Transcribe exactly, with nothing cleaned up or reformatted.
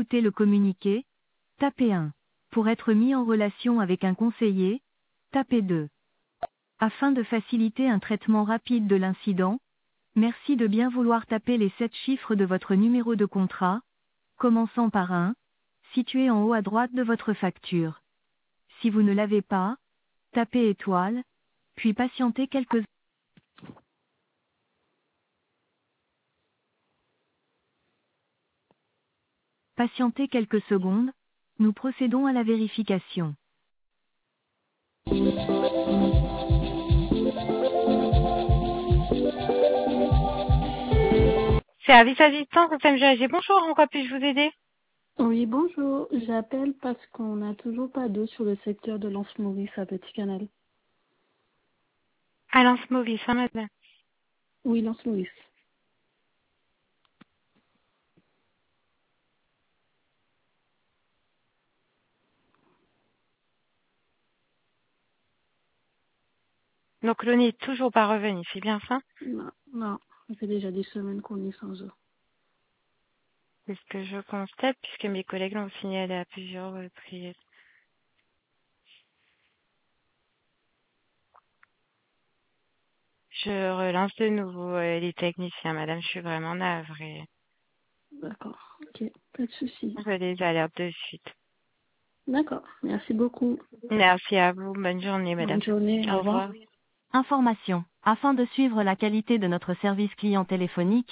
écouter le communiqué, tapez un. Pour être mis en relation avec un conseiller, tapez deux. Afin de faciliter un traitement rapide de l'incident, merci de bien vouloir taper les sept chiffres de votre numéro de contrat, commençant par un, situé en haut à droite de votre facture. Si vous ne l'avez pas, tapez étoile, puis patientez quelques Patientez quelques secondes, nous procédons à la vérification. Service assistance, F M G A G, bonjour, en quoi puis-je vous aider? Oui, bonjour. J'appelle parce qu'on n'a toujours pas d'eau sur le secteur de Lens-Maurice à Petit Canal. Alain Maurice, hein, madame. Oui, Lens-Maurice. Donc l'eau n'est toujours pas revenu, c'est bien ça? Non, non. Ça fait déjà des semaines qu'on est sans eau. C'est ce que je constate, puisque mes collègues l'ont signalé à plusieurs reprises. Je relance de nouveau euh, les techniciens, madame, je suis vraiment navrée. D'accord. Ok, pas de souci. Je les alerte de suite. D'accord. Merci beaucoup. Merci à vous, bonne journée, madame. Bonne journée. Au Au revoir. revoir. Information. Afin de suivre la qualité de notre service client téléphonique,